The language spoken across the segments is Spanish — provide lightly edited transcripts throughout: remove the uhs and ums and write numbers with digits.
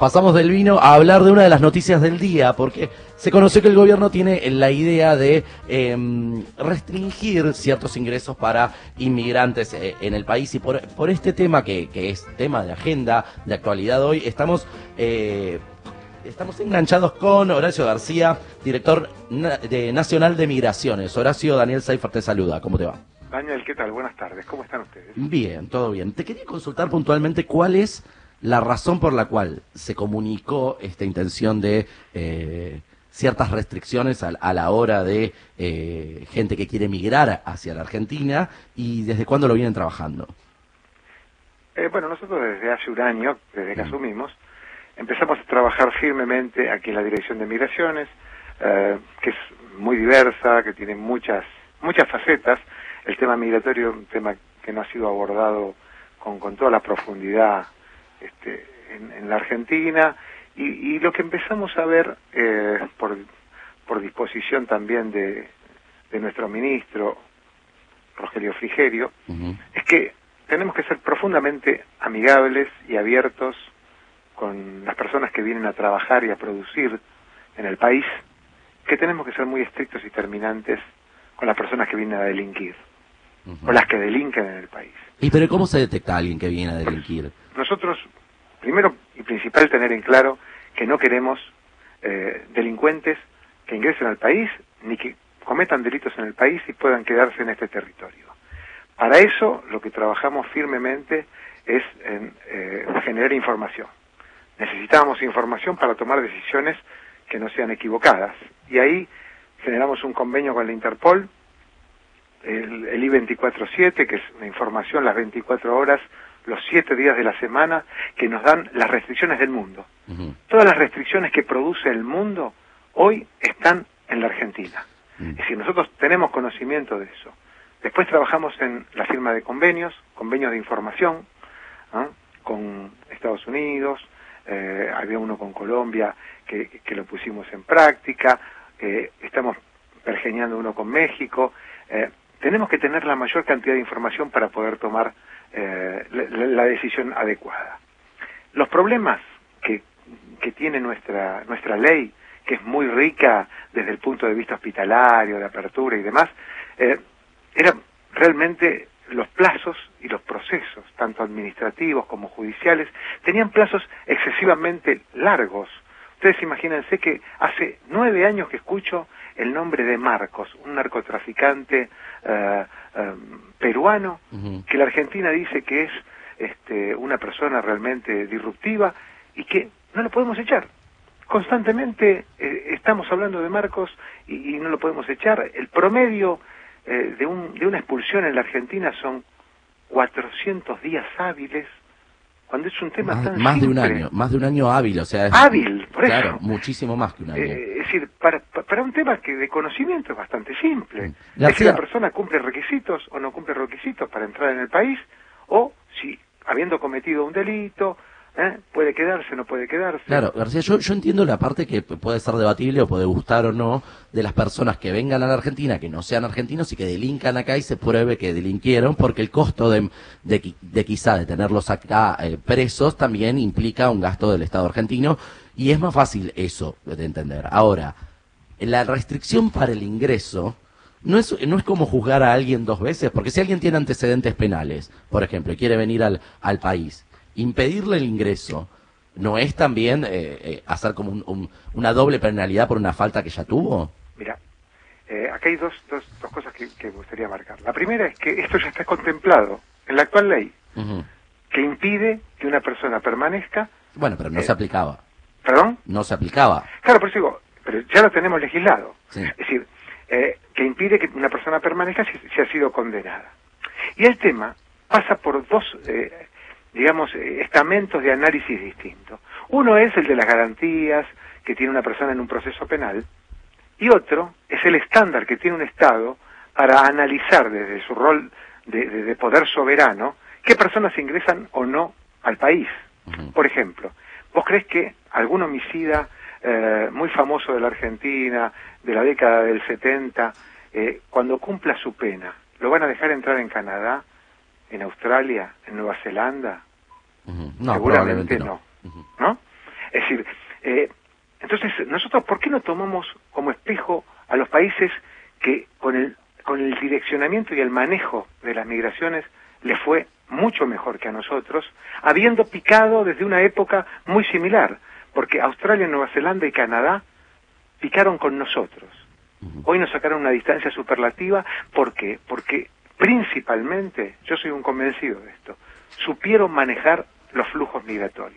pasamos del vino a hablar de una de las noticias del día, porque se conoció que el gobierno tiene la idea de restringir ciertos ingresos para inmigrantes en el país, y por este tema que es tema de agenda, de actualidad hoy, estamos enganchados con Horacio García, director nacional de Migraciones. Horacio, Daniel Seifert te saluda, ¿cómo te va? Daniel, ¿qué tal? Buenas tardes, ¿cómo están ustedes? Bien, todo bien. Te quería consultar puntualmente cuál es la razón por la cual se comunicó esta intención de ciertas restricciones a la hora de gente que quiere migrar hacia la Argentina, y desde cuándo lo vienen trabajando. Bueno, nosotros desde hace un año, desde que asumimos, empezamos a trabajar firmemente aquí en la Dirección de Migraciones, que es muy diversa, que tiene muchas facetas. El tema migratorio es un tema que no ha sido abordado con toda la profundidad en la Argentina, y lo que empezamos a ver por disposición también de nuestro ministro Rogelio Frigerio, es que tenemos que ser profundamente amigables y abiertos con las personas que vienen a trabajar y a producir en el país, que tenemos que ser muy estrictos y terminantes con las personas que vienen a delinquir, o las que delinquen en el país. ¿Y pero cómo se detecta a alguien que viene a delinquir? Nosotros, primero y principal, tener en claro que no queremos delincuentes que ingresen al país, ni que cometan delitos en el país y puedan quedarse en este territorio. Para eso, lo que trabajamos firmemente es en generar información. Necesitamos información para tomar decisiones que no sean equivocadas. Y ahí generamos un convenio con la Interpol, el I-24/7, que es una información las 24 horas, los 7 días de la semana, que nos dan las restricciones del mundo. Todas las restricciones que produce el mundo hoy están en la Argentina. Es decir, nosotros tenemos conocimiento de eso. Después trabajamos en la firma de convenios de información, con Estados Unidos, había uno con Colombia que lo pusimos en práctica, estamos pergeñando uno con México. Tenemos que tener la mayor cantidad de información para poder tomar la decisión adecuada. Los problemas que tiene nuestra ley, que es muy rica desde el punto de vista hospitalario, de apertura y demás, eran realmente los plazos y los procesos, tanto administrativos como judiciales, tenían plazos excesivamente largos. Ustedes imagínense que hace 9 años que escucho el nombre de Marcos, un narcotraficante peruano, que la Argentina dice que es una persona realmente disruptiva y que no lo podemos echar. Constantemente estamos hablando de Marcos y no lo podemos echar. El promedio de una expulsión en la Argentina son 400 días hábiles, cuando es un tema tan más simple. Más de un año hábil, o sea... Hábil, por claro, eso. Muchísimo más que un año. Es decir, para un tema que de conocimiento es bastante simple. García, es si la persona cumple requisitos o no cumple requisitos para entrar en el país, o si, habiendo cometido un delito, puede quedarse, no puede quedarse. Claro, García, yo entiendo la parte que puede ser debatible o puede gustar o no de las personas que vengan a la Argentina, que no sean argentinos y que delincan acá y se pruebe que delinquieron, porque el costo de quizá de tenerlos acá presos también implica un gasto del Estado argentino, y es más fácil eso de entender. Ahora, la restricción para el ingreso no es como juzgar a alguien 2 veces, porque si alguien tiene antecedentes penales, por ejemplo, y quiere venir al país, impedirle el ingreso no es también hacer como una doble penalidad por una falta que ya tuvo. Mira, acá hay dos cosas que me gustaría marcar. La primera es que esto ya está contemplado en la actual ley, que impide que una persona permanezca. Bueno, pero no se aplicaba. ¿Perdón? No se aplicaba. Claro, por eso digo, pero ya lo tenemos legislado. Sí. Es decir, que impide que una persona permanezca si ha sido condenada. Y el tema pasa por dos estamentos de análisis distintos. Uno es el de las garantías que tiene una persona en un proceso penal, y otro es el estándar que tiene un Estado para analizar desde su rol de poder soberano qué personas ingresan o no al país. Por ejemplo, ¿vos crees que algún homicida muy famoso de la Argentina, de la década del 70, cuando cumpla su pena, lo van a dejar entrar en Canadá, en Australia, en Nueva Zelanda? No, seguramente no. ¿No? Es decir, entonces nosotros, ¿por qué no tomamos como espejo a los países que con el direccionamiento y el manejo de las migraciones les fue mucho mejor que a nosotros, habiendo picado desde una época muy similar? Porque Australia, Nueva Zelanda y Canadá picaron con nosotros. Hoy nos sacaron una distancia superlativa. ¿Por qué? Porque principalmente, yo soy un convencido de esto, supieron manejar los flujos migratorios.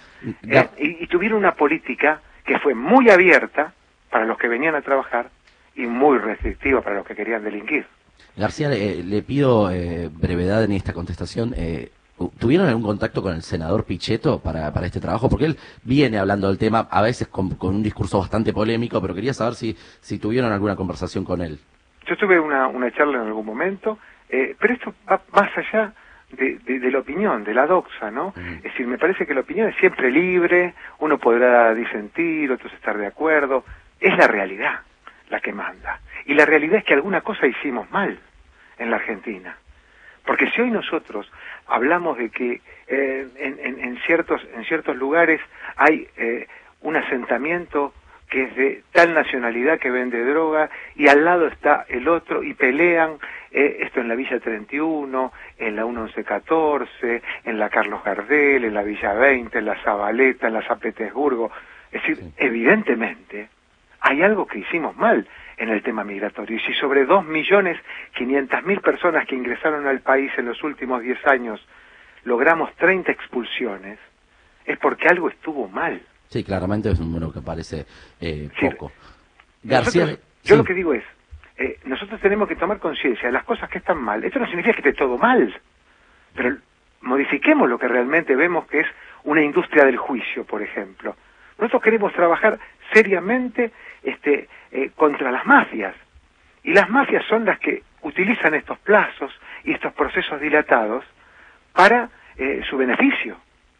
Y tuvieron una política que fue muy abierta para los que venían a trabajar y muy restrictiva para los que querían delinquir. García, le pido brevedad en esta contestación. ¿Tuvieron algún contacto con el senador Pichetto para este trabajo? Porque él viene hablando del tema, a veces con un discurso bastante polémico, pero quería saber si tuvieron alguna conversación con él. Yo tuve una charla en algún momento, pero esto va más allá de la opinión, de la doxa, ¿no? Es decir, me parece que la opinión es siempre libre, uno podrá disentir, otros estar de acuerdo, es la realidad la que manda. Y la realidad es que alguna cosa hicimos mal en la Argentina. Porque si hoy nosotros hablamos de que en ciertos lugares hay un asentamiento que es de tal nacionalidad que vende droga, y al lado está el otro, y pelean, esto en la Villa 31, en la 1114, en la Carlos Gardel, en la Villa 20, en la Zabaleta, en la San Petersburgo. Es decir, evidentemente, hay algo que hicimos mal en el tema migratorio. Y si sobre 2.500.000 personas que ingresaron al país en los últimos 10 años logramos 30 expulsiones, es porque algo estuvo mal. Sí, claramente es un número que parece poco. García, yo lo que digo es, nosotros tenemos que tomar conciencia de las cosas que están mal. Esto no significa que esté todo mal, pero modifiquemos lo que realmente vemos, que es una industria del juicio, por ejemplo. Nosotros queremos trabajar seriamente contra las mafias, y las mafias son las que utilizan estos plazos y estos procesos dilatados para su beneficio.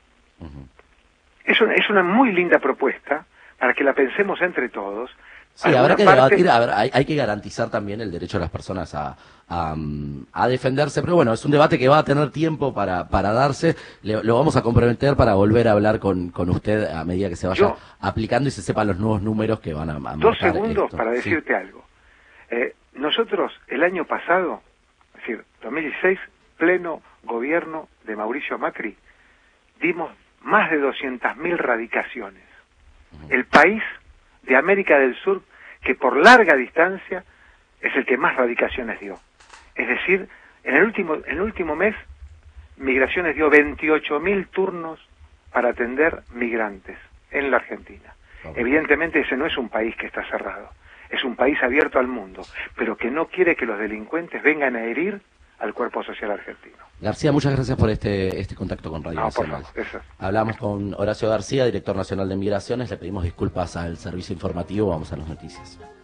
Es una muy linda propuesta para que la pensemos entre todos. Sí, habrá que debatir, hay que garantizar también el derecho de las personas a defenderse, pero bueno, es un debate que va a tener tiempo para darse. Lo vamos a comprometer para volver a hablar con usted a medida que se vaya aplicando y se sepan los nuevos números que van a marcar. 2 segundos para decirte algo. Nosotros el año pasado, es decir, 2016, pleno gobierno de Mauricio Macri, dimos más de 200.000 radicaciones. El país de América del Sur que por larga distancia es el que más radicaciones dio. Es decir, en el último mes, Migraciones dio 28.000 turnos para atender migrantes en la Argentina. Evidentemente ese no es un país que está cerrado, es un país abierto al mundo, pero que no quiere que los delincuentes vengan a herir al cuerpo social argentino. García, muchas gracias por este contacto con Radio Nacional. Hablamos con Horacio García, director nacional de Migraciones. Le pedimos disculpas al servicio informativo. Vamos a las noticias.